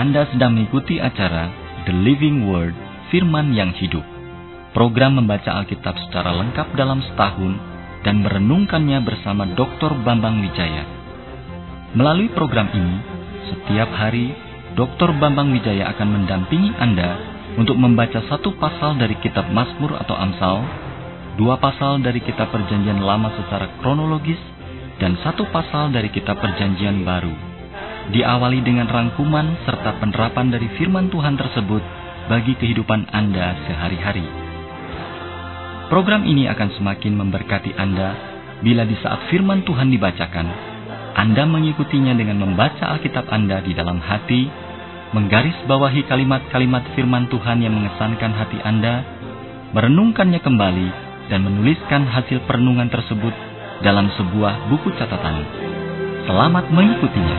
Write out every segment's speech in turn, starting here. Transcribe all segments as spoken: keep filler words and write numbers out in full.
Anda sedang mengikuti acara The Living Word, Firman yang Hidup. Program membaca Alkitab secara lengkap dalam setahun dan merenungkannya bersama doktor Bambang Wijaya. Melalui program ini, setiap hari doktor Bambang Wijaya akan mendampingi Anda untuk membaca satu pasal dari kitab Mazmur atau Amsal, dua pasal dari kitab Perjanjian Lama secara kronologis, dan satu pasal dari kitab Perjanjian Baru. Diawali dengan rangkuman serta penerapan dari firman Tuhan tersebut bagi kehidupan Anda sehari-hari. Program ini akan semakin memberkati Anda bila di saat firman Tuhan dibacakan, Anda mengikutinya dengan membaca Alkitab Anda di dalam hati, menggarisbawahi kalimat-kalimat firman Tuhan yang mengesankan hati Anda, merenungkannya kembali, dan menuliskan hasil perenungan tersebut dalam sebuah buku catatan. Selamat mengikutinya.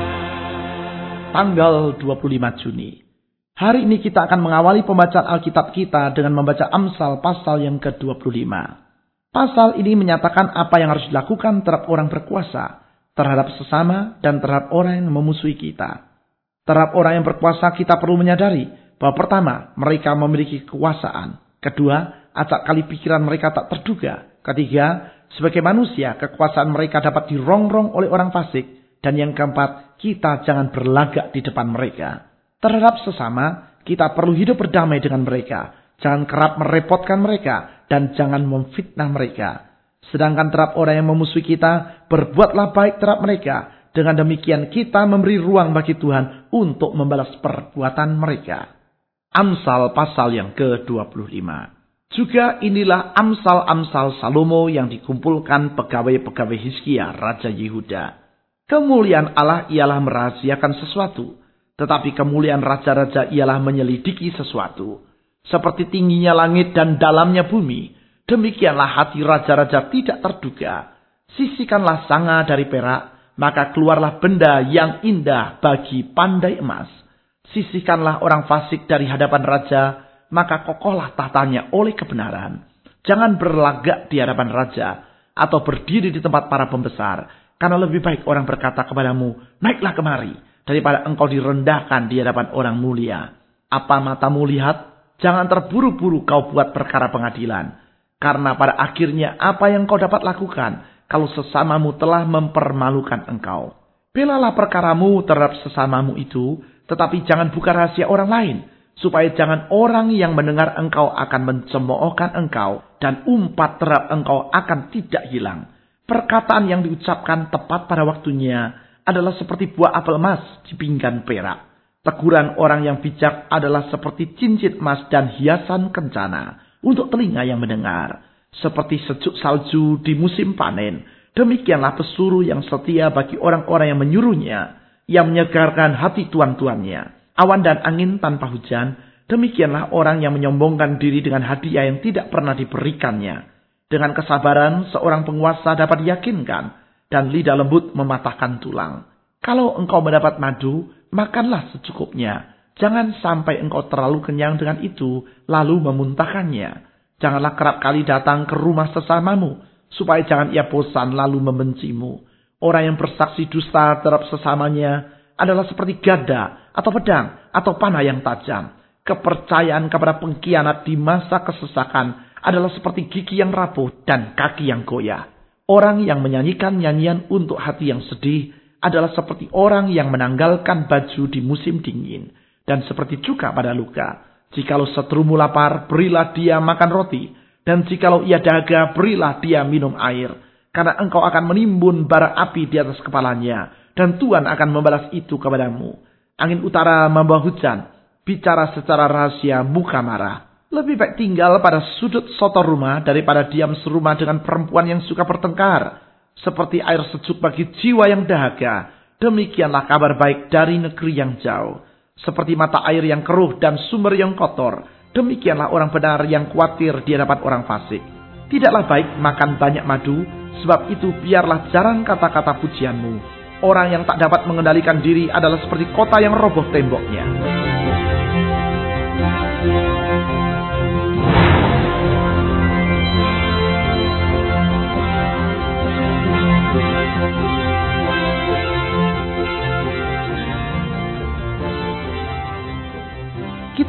Tanggal dua puluh lima Juni. Hari ini kita akan mengawali pembacaan Alkitab kita dengan membaca Amsal pasal yang ke dua puluh lima. Pasal ini menyatakan apa yang harus dilakukan terhadap orang berkuasa, terhadap sesama, dan terhadap orang yang memusuhi kita. Terhadap orang yang berkuasa kita perlu menyadari bahwa pertama, mereka memiliki kekuasaan. Kedua, acak kali pikiran mereka tak terduga. Ketiga, sebagai manusia, kekuasaan mereka dapat dirongrong oleh orang fasik. Dan yang keempat, kita jangan berlagak di depan mereka. Terhadap sesama, kita perlu hidup berdamai dengan mereka. Jangan kerap merepotkan mereka dan jangan memfitnah mereka. Sedangkan terhadap orang yang memusuhi kita, berbuatlah baik terhadap mereka. Dengan demikian kita memberi ruang bagi Tuhan untuk membalas perbuatan mereka. Amsal pasal yang ke dua puluh lima. Juga inilah Amsal-Amsal Salomo yang dikumpulkan pegawai-pegawai Hizkia, Raja Yehuda. Kemuliaan Allah ialah merahasiakan sesuatu. Tetapi kemuliaan raja-raja ialah menyelidiki sesuatu. Seperti tingginya langit dan dalamnya bumi, demikianlah hati raja-raja tidak terduga. Sisihkanlah sanga dari perak, maka keluarlah benda yang indah bagi pandai emas. Sisihkanlah orang fasik dari hadapan raja, maka kokohlah tahtanya oleh kebenaran. Jangan berlagak di hadapan raja, atau berdiri di tempat para pembesar. Karena lebih baik orang berkata kepadamu, naiklah kemari, daripada engkau direndahkan di hadapan orang mulia. Apa matamu lihat? Jangan terburu-buru kau buat perkara pengadilan. Karena pada akhirnya apa yang kau dapat lakukan, kalau sesamamu telah mempermalukan engkau. Belalah perkaramu terhadap sesamamu itu, tetapi jangan buka rahasia orang lain. Supaya jangan orang yang mendengar engkau akan mencemoohkan engkau, dan umpat terhadap engkau akan tidak hilang. Perkataan yang diucapkan tepat pada waktunya adalah seperti buah apel emas di pinggan perak. Teguran orang yang bijak adalah seperti cincin emas dan hiasan kencana untuk telinga yang mendengar. Seperti sejuk salju di musim panen, demikianlah pesuruh yang setia bagi orang-orang yang menyuruhnya, yang menyegarkan hati tuan-tuannya. Awan dan angin tanpa hujan, demikianlah orang yang menyombongkan diri dengan hadiah yang tidak pernah diberikannya. Dengan kesabaran, seorang penguasa dapat diyakinkan, dan lidah lembut mematahkan tulang. Kalau engkau mendapat madu, makanlah secukupnya. Jangan sampai engkau terlalu kenyang dengan itu, lalu memuntahkannya. Janganlah kerap kali datang ke rumah sesamamu, supaya jangan ia bosan lalu membencimu. Orang yang bersaksi dusta terhadap sesamanya adalah seperti gada, atau pedang, atau panah yang tajam. Kepercayaan kepada pengkhianat di masa kesesakan adalah seperti gigi yang rapuh dan kaki yang goyah. Orang yang menyanyikan nyanyian untuk hati yang sedih adalah seperti orang yang menanggalkan baju di musim dingin. Dan seperti juga pada luka. Jikalau seterumu lapar, berilah dia makan roti. Dan jikalau ia dahaga, berilah dia minum air. Karena engkau akan menimbun bara api di atas kepalanya. Dan Tuhan akan membalas itu kepadamu. Angin utara membawa hujan. Bicara secara rahasia, muka marah. Lebih baik tinggal pada sudut sotor rumah daripada diam serumah dengan perempuan yang suka bertengkar. Seperti air sejuk bagi jiwa yang dahaga, demikianlah kabar baik dari negeri yang jauh. Seperti mata air yang keruh dan sumber yang kotor, demikianlah orang benar yang khawatir di hadapan orang fasik. Tidaklah baik makan banyak madu, sebab itu biarlah jarang kata-kata pujianmu. Orang yang tak dapat mengendalikan diri adalah seperti kota yang roboh temboknya.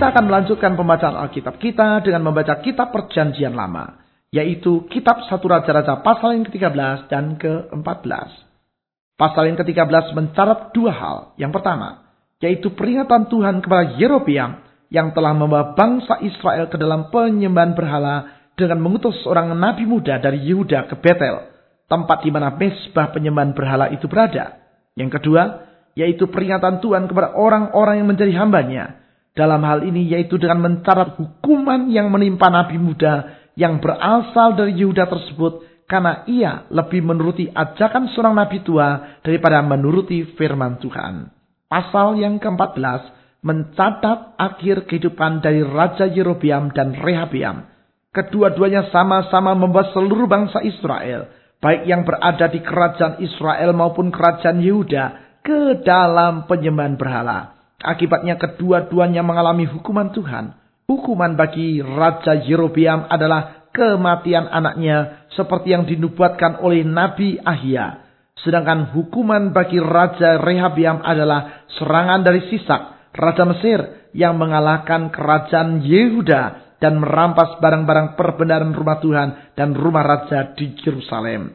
Kita akan melanjutkan pembacaan Alkitab kita dengan membaca kitab Perjanjian Lama, yaitu kitab satu Raja-Raja pasal yang ketiga belas dan keempat belas. Pasal yang ketiga belas mencatat dua hal. Yang pertama, yaitu peringatan Tuhan kepada Yerobeam yang telah membawa bangsa Israel ke dalam penyembahan berhala dengan mengutus seorang nabi muda dari Yehuda ke Betel, tempat di mana mezbah penyembahan berhala itu berada. Yang kedua, yaitu peringatan Tuhan kepada orang-orang yang menjadi hambanya. Dalam hal ini yaitu dengan mencatat hukuman yang menimpa nabi muda yang berasal dari Yehuda tersebut, karena ia lebih menuruti ajakan seorang nabi tua daripada menuruti firman Tuhan. Pasal yang keempat belas mencatat akhir kehidupan dari Raja Yerobeam dan Rehabeam. Kedua-duanya sama-sama membawa seluruh bangsa Israel, baik yang berada di kerajaan Israel maupun kerajaan Yehuda, ke dalam penyembahan berhala. Akibatnya kedua-duanya mengalami hukuman Tuhan. Hukuman bagi Raja Yerobeam adalah kematian anaknya seperti yang dinubuatkan oleh Nabi Ahia. Sedangkan hukuman bagi Raja Rehabeam adalah serangan dari Sisak, Raja Mesir, yang mengalahkan kerajaan Yehuda dan merampas barang-barang perbendaharaan rumah Tuhan dan rumah raja di Yerusalem.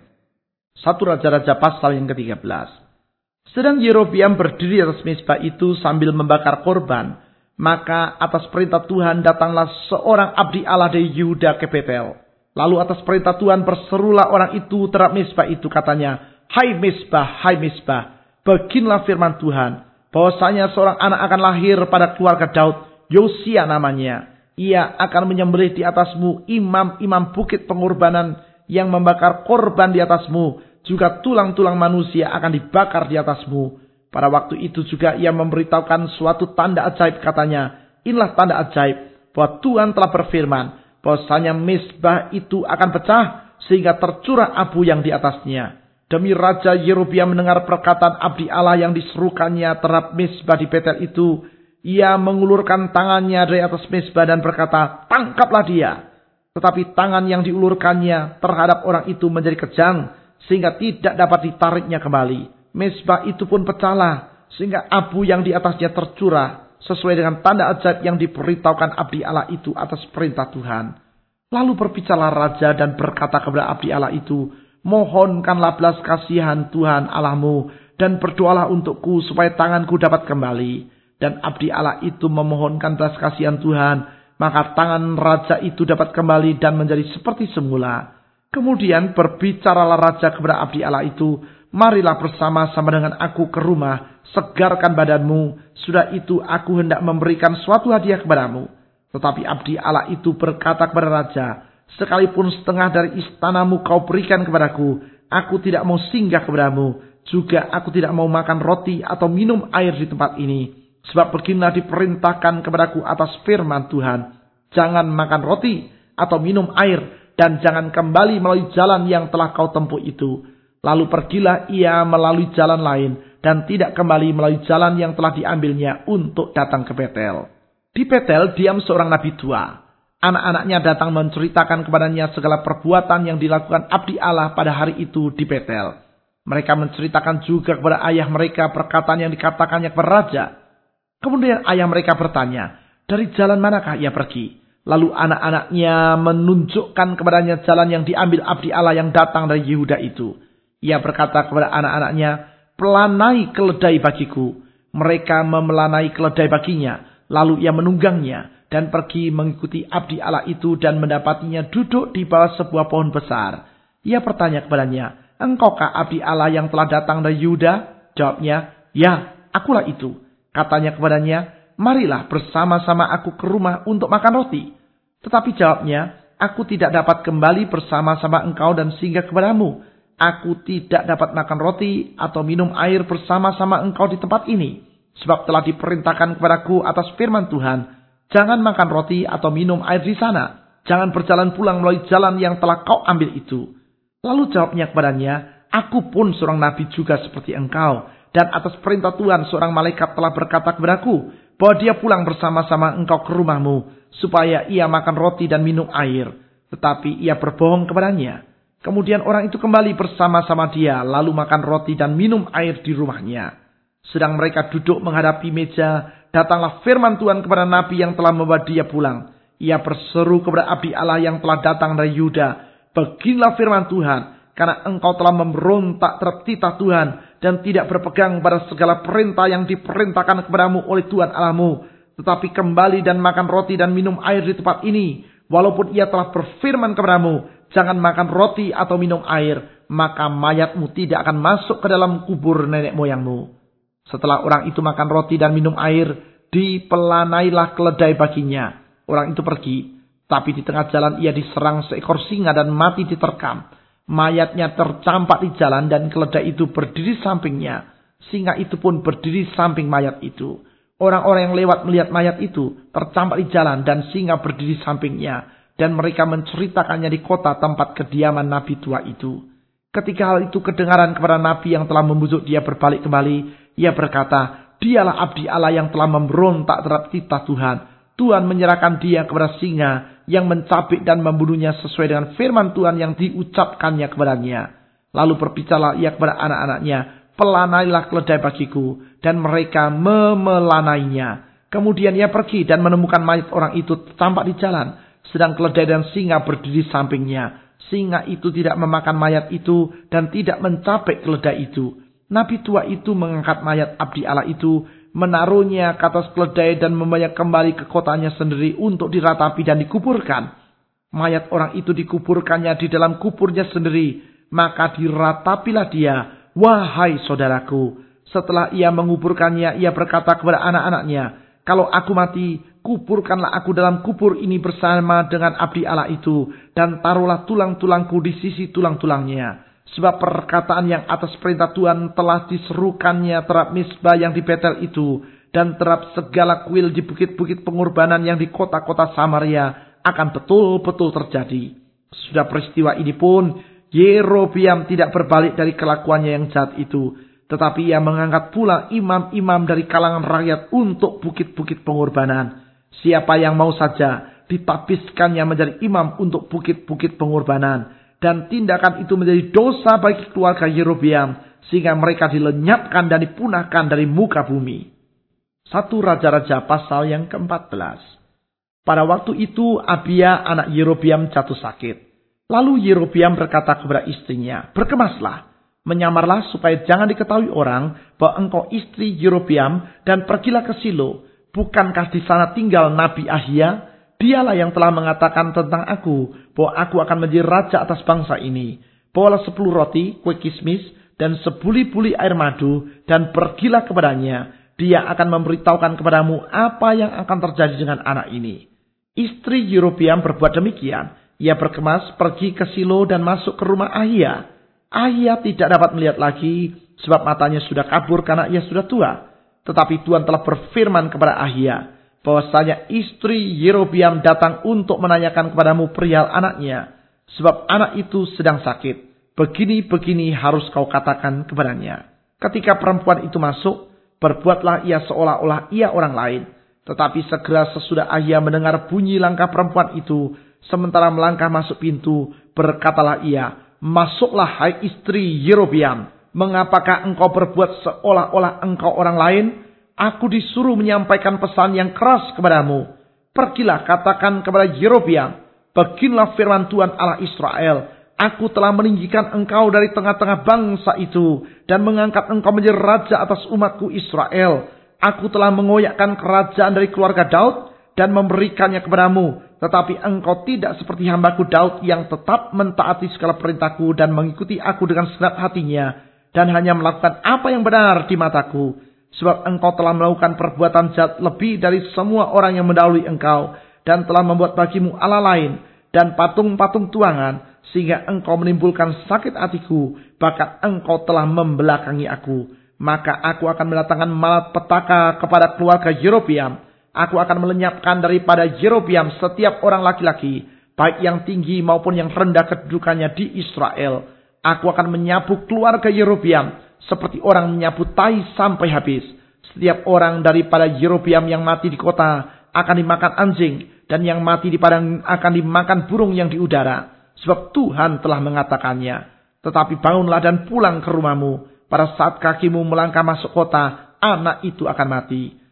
satu Raja-Raja pasal yang ketiga belas. Sedang Yerobeam berdiri atas mezbah itu sambil membakar korban, maka atas perintah Tuhan datanglah seorang abdi Allah dari Yehuda ke Betel. Lalu atas perintah Tuhan berserulah orang itu terhadap mezbah itu, katanya, "Hai mezbah, hai mezbah, beginilah firman Tuhan, bahwasanya seorang anak akan lahir pada keluarga Daud, Yosia namanya. Ia akan menyembelih di atasmu imam-imam bukit pengorbanan yang membakar korban di atasmu. Juga tulang-tulang manusia akan dibakar di atasmu. Pada waktu itu juga ia memberitahukan suatu tanda ajaib, katanya, inilah tanda ajaib, bahwa Tuhan telah berfirman, bahwasanya mezbah itu akan pecah, sehingga tercurah abu yang di atasnya. Demi Raja Yerobeam mendengar perkataan abdi Allah yang diserukannya terhadap mezbah di Betel itu, ia mengulurkan tangannya dari atas mezbah dan berkata, tangkaplah dia. Tetapi tangan yang diulurkannya terhadap orang itu menjadi kejang, sehingga tidak dapat ditariknya kembali. Mezbah itu pun pecahlah, sehingga abu yang di atasnya tercurah, sesuai dengan tanda ajaib yang diberitahukan abdi Allah itu atas perintah Tuhan. Lalu berbicaralah raja dan berkata kepada abdi Allah itu, mohonkanlah belas kasihan Tuhan Allahmu, dan berdoalah untukku supaya tanganku dapat kembali. Dan abdi Allah itu memohonkan belas kasihan Tuhan, maka tangan raja itu dapat kembali dan menjadi seperti semula. Kemudian berbicaralah raja kepada abdi Allah itu, marilah bersama-sama dengan aku ke rumah, segarkan badanmu, sudah itu aku hendak memberikan suatu hadiah kepadamu. Tetapi abdi Allah itu berkata kepada raja, sekalipun setengah dari istanamu kau berikan kepadaku, aku tidak mau singgah kepadamu, juga aku tidak mau makan roti atau minum air di tempat ini. Sebab beginilah diperintahkan kepadaku atas firman Tuhan, jangan makan roti atau minum air, dan jangan kembali melalui jalan yang telah kau tempuh itu. Lalu pergilah ia melalui jalan lain, dan tidak kembali melalui jalan yang telah diambilnya untuk datang ke Betel. Di Betel diam seorang nabi tua. Anak-anaknya datang menceritakan kepadanya segala perbuatan yang dilakukan abdi Allah pada hari itu di Betel. Mereka menceritakan juga kepada ayah mereka perkataan yang dikatakannya kepada raja. Kemudian ayah mereka bertanya, dari jalan manakah ia pergi? Lalu anak-anaknya menunjukkan kepadanya jalan yang diambil abdi Allah yang datang dari Yehuda itu. Ia berkata kepada anak-anaknya, pelanai keledai bagiku. Mereka memelanai keledai baginya. Lalu ia menunggangnya dan pergi mengikuti abdi Allah itu dan mendapatinya duduk di bawah sebuah pohon besar. Ia bertanya kepadanya, engkaukah abdi Allah yang telah datang dari Yehuda? Jawabnya, ya, akulah itu. Katanya kepadanya, marilah bersama-sama aku ke rumah untuk makan roti. Tetapi jawabnya, aku tidak dapat kembali bersama-sama engkau dan singgah kepadamu. Aku tidak dapat makan roti atau minum air bersama-sama engkau di tempat ini. Sebab telah diperintahkan kepadaku atas firman Tuhan, jangan makan roti atau minum air di sana. Jangan berjalan pulang melalui jalan yang telah kau ambil itu. Lalu jawabnya kepadanya, aku pun seorang nabi juga seperti engkau. Dan atas perintah Tuhan seorang malaikat telah berkata kepadaku, bahwa dia pulang bersama-sama engkau ke rumahmu, supaya ia makan roti dan minum air. Tetapi ia berbohong kepadanya. Kemudian orang itu kembali bersama-sama dia, lalu makan roti dan minum air di rumahnya. Sedang mereka duduk menghadapi meja, datanglah firman Tuhan kepada nabi yang telah membawa dia pulang. Ia berseru kepada abdi Allah yang telah datang dari Yuda. Beginilah firman Tuhan, karena engkau telah memberontak terhadap titah Tuhan dan tidak berpegang pada segala perintah yang diperintahkan kepadamu oleh Tuhan Allahmu. Tetapi kembali dan makan roti dan minum air di tempat ini. Walaupun ia telah berfirman kepadamu, jangan makan roti atau minum air, maka mayatmu tidak akan masuk ke dalam kubur nenek moyangmu. Setelah orang itu makan roti dan minum air, dipelanailah keledai baginya. Orang itu pergi, tapi di tengah jalan ia diserang seekor singa dan mati diterkam. Mayatnya tercampak di jalan dan keledai itu berdiri sampingnya. Singa itu pun berdiri samping mayat itu. Orang-orang yang lewat melihat mayat itu tercampak di jalan dan singa berdiri sampingnya. Dan mereka menceritakannya di kota tempat kediaman nabi tua itu. Ketika hal itu kedengaran kepada nabi yang telah membujuk dia berbalik kembali, ia berkata, dialah abdi Allah yang telah memberontak terhadap titah Tuhan. Tuhan menyerahkan dia kepada singa yang mencabik dan membunuhnya sesuai dengan firman Tuhan yang diucapkannya kepadanya. Lalu berbicara ia kepada anak-anaknya, pelanailah keledai bagiku, dan mereka memelanainya. Kemudian ia pergi dan menemukan mayat orang itu tampak di jalan, sedang keledai dan singa berdiri sampingnya. Singa itu tidak memakan mayat itu dan tidak mencabik keledai itu. Nabi tua itu mengangkat mayat abdi Allah itu, menaruhnya ke atas keledai dan membawa kembali ke kotanya sendiri untuk diratapi dan dikuburkan. Mayat orang itu dikuburkannya di dalam kuburnya sendiri, maka diratapilah dia. Wahai saudaraku, setelah ia menguburkannya, ia berkata kepada anak-anaknya, kalau aku mati, kuburkanlah aku dalam kubur ini bersama dengan abdi Allah itu, dan taruhlah tulang-tulangku di sisi tulang-tulangnya. Sebab perkataan yang atas perintah Tuhan telah diserukannya terhadap misbah yang di Betel itu, dan terhadap segala kuil di bukit-bukit pengorbanan yang di kota-kota Samaria akan betul-betul terjadi. Sudah peristiwa ini pun, Yerobeam tidak berbalik dari kelakuannya yang jahat itu, tetapi ia mengangkat pula imam-imam dari kalangan rakyat untuk bukit-bukit pengorbanan. Siapa yang mau saja ditapiskannya menjadi imam untuk bukit-bukit pengorbanan. Dan tindakan itu menjadi dosa bagi keluarga Yerobeam, sehingga mereka dilenyapkan dan dipunahkan dari muka bumi. Satu Raja-Raja pasal yang keempat belas. Pada waktu itu Abia anak Yerobeam jatuh sakit. Lalu Yerobeam berkata kepada istrinya, berkemaslah, menyamarlah supaya jangan diketahui orang bahwa engkau istri Yerobeam, dan pergilah ke Silo. Bukankah di sana tinggal Nabi Ahia? Dialah yang telah mengatakan tentang aku, bahwa aku akan menjadi raja atas bangsa ini. Bawalah sepuluh roti, kue kismis, dan sebuli-buli air madu, dan pergilah kepadanya. Dia akan memberitahukan kepadamu apa yang akan terjadi dengan anak ini. Istri Yerobeam berbuat demikian. Ia berkemas, pergi ke Silo dan masuk ke rumah Ahia. Ahia tidak dapat melihat lagi, sebab matanya sudah kabur karena ia sudah tua. Tetapi Tuhan telah berfirman kepada Ahia, bahwasanya istri Yerobeam datang untuk menanyakan kepadamu perihal anaknya, sebab anak itu sedang sakit. Begini-begini harus kau katakan kepadanya. Ketika perempuan itu masuk, berbuatlah ia seolah-olah ia orang lain. Tetapi segera sesudah Ahia mendengar bunyi langkah perempuan itu, sementara melangkah masuk pintu, berkatalah ia, masuklah hai istri Yerobeam, mengapakah engkau berbuat seolah-olah engkau orang lain? Aku disuruh menyampaikan pesan yang keras kepadamu. Pergilah katakan kepada Yerobeam, beginilah firman Tuhan Allah Israel. Aku telah meninggikan engkau dari tengah-tengah bangsa itu, dan mengangkat engkau menjadi raja atas umatku Israel. Aku telah mengoyakkan kerajaan dari keluarga Daud, dan memberikannya kepadamu. Tetapi engkau tidak seperti hambaku Daud yang tetap mentaati segala perintahku, dan mengikuti aku dengan segenap hatinya, dan hanya melakukan apa yang benar di mataku. Sebab engkau telah melakukan perbuatan jahat lebih dari semua orang yang mendahului engkau, dan telah membuat bagimu Allah lain dan patung-patung tuangan, sehingga engkau menimbulkan sakit hatiku, bahkan engkau telah membelakangi aku. Maka aku akan mendatangkan malapetaka kepada keluarga Yerobeam. Aku akan melenyapkan daripada Yerobeam setiap orang laki-laki, baik yang tinggi maupun yang rendah kedudukannya di Israel. Aku akan menyapu keluarga Yerobeam seperti orang menyapu tai sampai habis. Setiap orang daripada Yerobeam yang mati di kota akan dimakan anjing, dan yang mati di padang akan dimakan burung yang di udara. Sebab Tuhan telah mengatakannya. Tetapi bangunlah dan pulang ke rumahmu. Pada saat kakimu melangkah masuk kota, anak itu akan mati.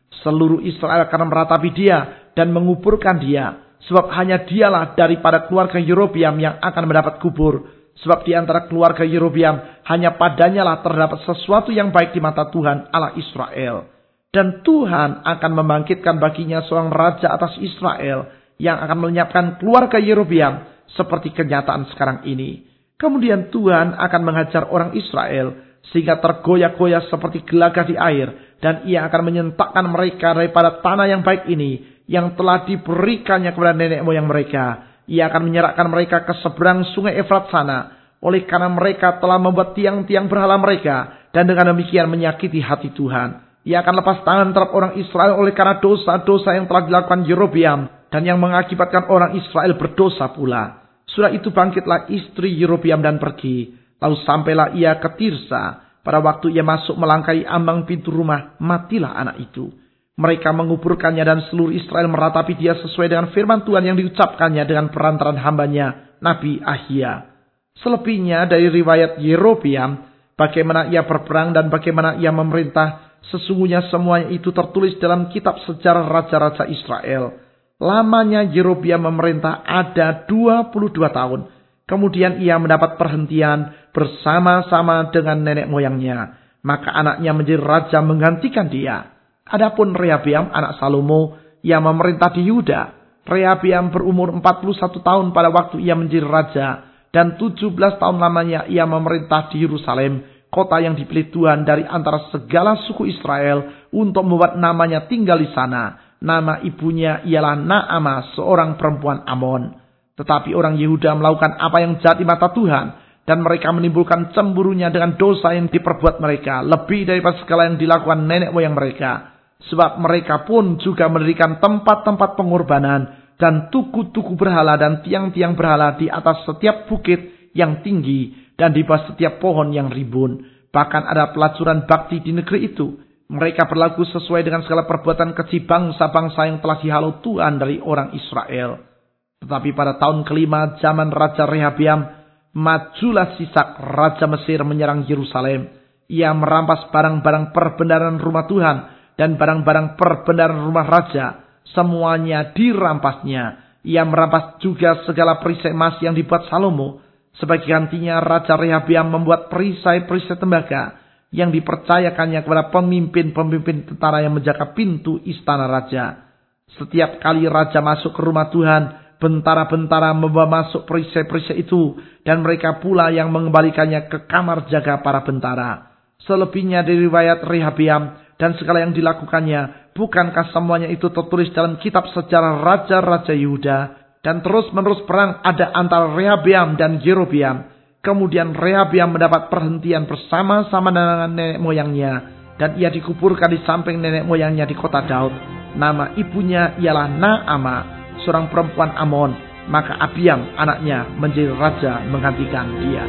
Seluruh Israel akan meratapi dia dan menguburkan dia. Sebab hanya dialah daripada keluarga Yerobeam yang akan mendapat kubur. Sebab di antara keluarga Yerobeam hanya padanya lah terdapat sesuatu yang baik di mata Tuhan Allah Israel. Dan Tuhan akan membangkitkan baginya seorang raja atas Israel yang akan melenyapkan keluarga Yerobeam seperti kenyataan sekarang ini. Kemudian Tuhan akan menghajar orang Israel sehingga tergoyah-goyah seperti gelagat di air. Dan ia akan menyentakkan mereka daripada tanah yang baik ini yang telah diberikannya kepada nenek moyang mereka. Ia akan menyerahkan mereka ke seberang sungai Efrat sana. Oleh karena mereka telah membuat tiang-tiang berhala mereka. Dan dengan demikian menyakiti hati Tuhan. Ia akan lepas tangan terhadap orang Israel oleh karena dosa-dosa yang telah dilakukan Yerobeam. Dan yang mengakibatkan orang Israel berdosa pula. Sudah itu bangkitlah istri Yerobeam dan pergi. Lalu sampailah ia ke Tirsa. Pada waktu ia masuk melangkahi ambang pintu rumah, matilah anak itu. Mereka menguburkannya dan seluruh Israel meratapi dia sesuai dengan firman Tuhan yang diucapkannya dengan perantaran hambanya, Nabi Ahia. Selebihnya dari riwayat Yerobeam, bagaimana ia berperang dan bagaimana ia memerintah, sesungguhnya semuanya itu tertulis dalam kitab sejarah raja-raja Israel. Lamanya Yerobeam memerintah ada dua puluh dua tahun. Kemudian ia mendapat perhentian bersama-sama dengan nenek moyangnya. Maka anaknya menjadi raja menggantikan dia. Adapun Rehabeam anak Salomo yang memerintah di Yuda. Rehabeam berumur empat puluh satu tahun pada waktu ia menjadi raja. Dan tujuh belas tahun lamanya ia memerintah di Yerusalem. Kota yang dipilih Tuhan dari antara segala suku Israel. Untuk membuat namanya tinggal di sana. Nama ibunya ialah Naamah, seorang perempuan Amon. Tetapi orang Yehuda melakukan apa yang jahat di mata Tuhan. Dan mereka menimbulkan cemburunya dengan dosa yang diperbuat mereka. Lebih daripada segala yang dilakukan nenek moyang mereka. Sebab mereka pun juga mendirikan tempat-tempat pengorbanan. Dan tugu-tugu berhala dan tiang-tiang berhala di atas setiap bukit yang tinggi. Dan di bawah setiap pohon yang rimbun. Bahkan ada pelacuran bakti di negeri itu. Mereka berlaku sesuai dengan segala perbuatan keji bangsa-bangsa yang telah dihalau Tuhan dari orang Israel. Tetapi pada tahun kelima zaman Raja Rehabeam, majulah Sisak Raja Mesir menyerang Yerusalem. Ia merampas barang-barang perbendaharaan rumah Tuhan dan barang-barang perbendaharaan rumah raja. Semuanya dirampasnya. Ia merampas juga segala perisai emas yang dibuat Salomo. Sebagai gantinya Raja Rehabeam membuat perisai-perisai tembaga yang dipercayakannya kepada pemimpin-pemimpin tentara yang menjaga pintu istana raja. Setiap kali raja masuk ke rumah Tuhan, bentara-bentara membawa masuk perisai-perisai itu. Dan mereka pula yang mengembalikannya ke kamar jaga para bentara. Selebihnya dari riwayat Rehabeam dan segala yang dilakukannya. Bukankah semuanya itu tertulis dalam kitab sejarah raja-raja Yehuda. Dan terus-menerus perang ada antara Rehabeam dan Yerobeam. Kemudian Rehabeam mendapat perhentian bersama-sama dengan nenek moyangnya. Dan ia dikuburkan di samping nenek moyangnya di kota Daud. Nama ibunya ialah Naamah, seorang perempuan Amon. Maka Abiam anaknya menjadi raja menggantikan dia.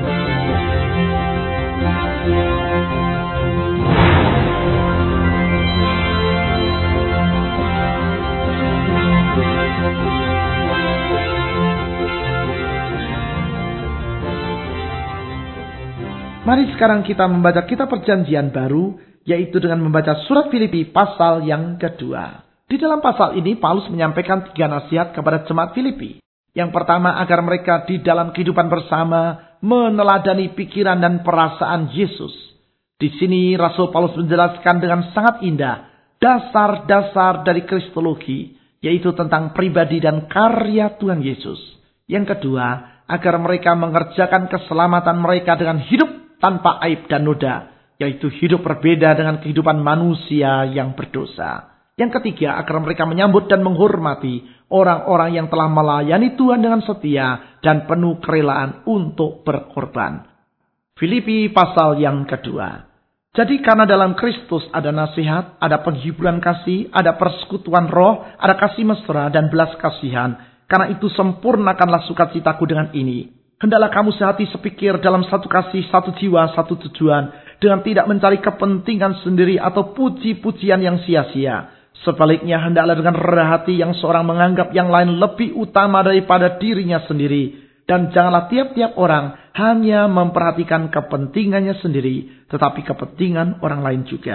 Mari sekarang kita membaca kitab perjanjian baru, yaitu dengan membaca surat Filipi pasal yang kedua. Di dalam pasal ini Paulus menyampaikan tiga nasihat kepada jemaat Filipi. Yang pertama, agar mereka di dalam kehidupan bersama meneladani pikiran dan perasaan Yesus. Di sini Rasul Paulus menjelaskan dengan sangat indah dasar-dasar dari Kristologi, yaitu tentang pribadi dan karya Tuhan Yesus. Yang kedua, agar mereka mengerjakan keselamatan mereka dengan hidup tanpa aib dan noda, yaitu hidup berbeda dengan kehidupan manusia yang berdosa. Yang ketiga, agar mereka menyambut dan menghormati orang-orang yang telah melayani Tuhan dengan setia dan penuh kerelaan untuk berkorban. Filipi pasal yang kedua. Jadi karena dalam Kristus ada nasihat, ada penghiburan kasih, ada persekutuan roh, ada kasih mesra dan belas kasihan. Karena itu sempurnakanlah sukacitaku dengan ini. Hendaklah kamu sehati sepikir dalam satu kasih, satu jiwa, satu tujuan. Dengan tidak mencari kepentingan sendiri atau puji-pujian yang sia-sia. Sebaliknya hendaklah dengan rendah hati yang seorang menganggap yang lain lebih utama daripada dirinya sendiri. Dan janganlah tiap-tiap orang hanya memperhatikan kepentingannya sendiri. Tetapi kepentingan orang lain juga.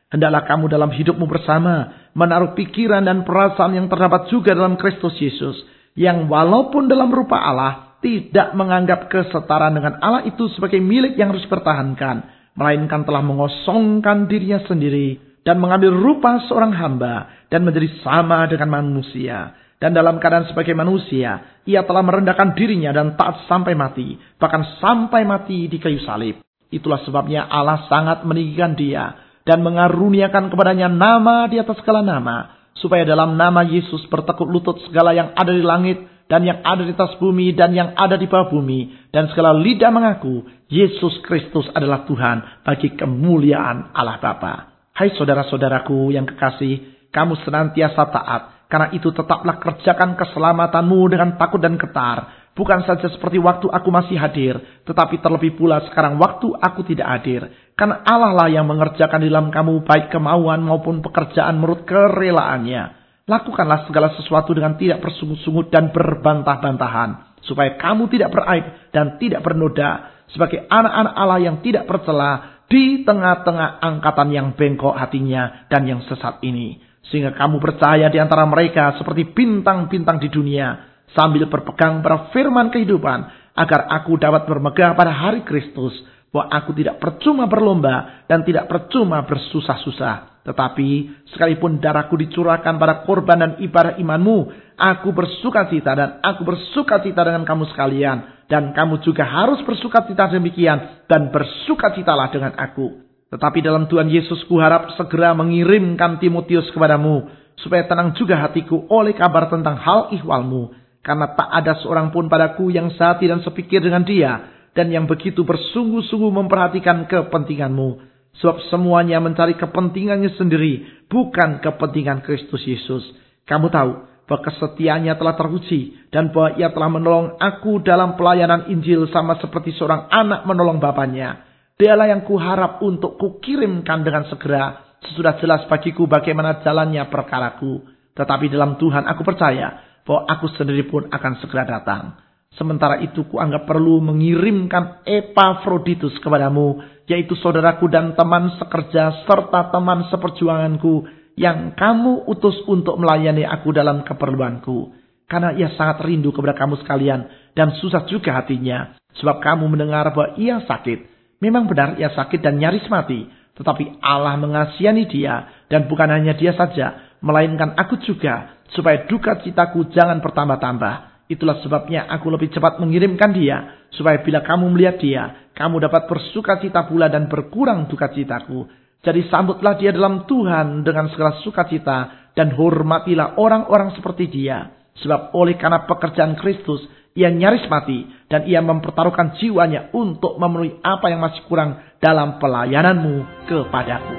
Hendaklah kamu dalam hidupmu bersama menaruh pikiran dan perasaan yang terdapat juga dalam Kristus Yesus, yang walaupun dalam rupa Allah tidak menganggap kesetaraan dengan Allah itu sebagai milik yang harus dipertahankan, melainkan telah mengosongkan dirinya sendiri dan mengambil rupa seorang hamba dan menjadi sama dengan manusia. Dan dalam keadaan sebagai manusia, ia telah merendahkan dirinya dan taat sampai mati, bahkan sampai mati di kayu salib. Itulah sebabnya Allah sangat meninggikan dia dan mengaruniakan kepadanya nama di atas segala nama, supaya dalam nama Yesus bertekuk lutut segala yang ada di langit dan yang ada di atas bumi dan yang ada di bawah bumi, dan segala lidah mengaku Yesus Kristus adalah Tuhan, bagi kemuliaan Allah Bapa. Hai saudara-saudaraku yang kekasih, kamu senantiasa taat. Karena itu tetaplah kerjakan keselamatanmu dengan takut dan getar. Bukan saja seperti waktu aku masih hadir, tetapi terlebih pula sekarang waktu aku tidak hadir. Karena Allah lah yang mengerjakan di dalam kamu baik kemauan maupun pekerjaan menurut kerelaannya. Lakukanlah segala sesuatu dengan tidak bersungut-sungut dan berbantah-bantahan, supaya kamu tidak beraib dan tidak bernoda, sebagai anak-anak Allah yang tidak bercela di tengah-tengah angkatan yang bengkok hatinya dan yang sesat ini. Sehingga kamu percaya di antara mereka seperti bintang-bintang di dunia, sambil berpegang pada firman kehidupan, agar aku dapat bermegah pada hari Kristus, bahwa aku tidak percuma berlomba dan tidak percuma bersusah-susah. Tetapi sekalipun darahku dicurahkan pada korban dan ibadah imanmu, aku bersukacita dan aku bersukacita dengan kamu sekalian. Dan kamu juga harus bersukacita demikian dan bersukacitalah dengan aku. Tetapi dalam Tuhan Yesus kuharap segera mengirimkan Timotius kepadamu, supaya tenang juga hatiku oleh kabar tentang hal ihwalmu. Karena tak ada seorang pun padaku yang sehati dan sepikir dengan dia, dan yang begitu bersungguh-sungguh memperhatikan kepentinganmu. Sebab semuanya mencari kepentingannya sendiri, bukan kepentingan Kristus Yesus. Kamu tahu bahwa kesetiaannya telah teruji, dan bahwa ia telah menolong aku dalam pelayanan Injil sama seperti seorang anak menolong bapaknya. Dialah yang kuharap untuk kukirimkan dengan segera, sesudah jelas bagiku bagaimana jalannya perkaraku. Tetapi dalam Tuhan aku percaya bahwa aku sendiri pun akan segera datang. Sementara itu kuanggap perlu mengirimkan Epafroditus kepadamu, yaitu saudaraku dan teman sekerja serta teman seperjuanganku, yang kamu utus untuk melayani aku dalam keperluanku. Karena ia sangat rindu kepada kamu sekalian dan susah juga hatinya, sebab kamu mendengar bahwa ia sakit. Memang benar ia sakit dan nyaris mati. Tetapi Allah mengasihani dia. Dan bukan hanya dia saja, melainkan aku juga, supaya duka citaku jangan bertambah-tambah. Itulah sebabnya aku lebih cepat mengirimkan dia, supaya bila kamu melihat dia, kamu dapat bersukacita pula dan berkurang duka citaku. Jadi sambutlah dia dalam Tuhan dengan segala sukacita, dan hormatilah orang-orang seperti dia. Sebab oleh karena pekerjaan Kristus, ia nyaris mati, dan ia mempertaruhkan jiwanya untuk memenuhi apa yang masih kurang dalam pelayananmu kepadaku.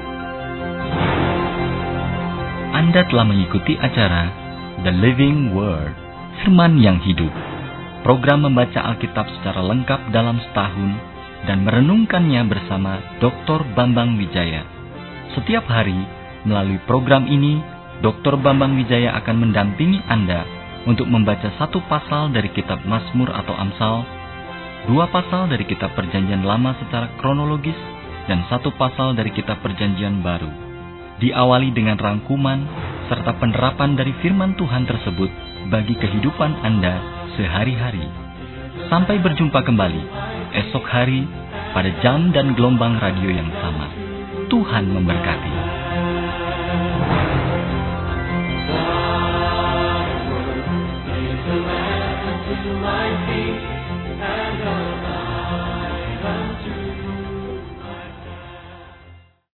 Anda telah mengikuti acara The Living Word, Firman yang Hidup. Program membaca Alkitab secara lengkap dalam setahun dan merenungkannya bersama doktor Bambang Wijaya. Setiap hari, melalui program ini, doktor Bambang Wijaya akan mendampingi Anda untuk membaca satu pasal dari kitab Mazmur atau Amsal, dua pasal dari kitab Perjanjian Lama secara kronologis, dan satu pasal dari kitab Perjanjian Baru. Diawali dengan rangkuman serta penerapan dari firman Tuhan tersebut bagi kehidupan Anda sehari-hari. Sampai berjumpa kembali esok hari pada jam dan gelombang radio yang sama. Tuhan memberkati.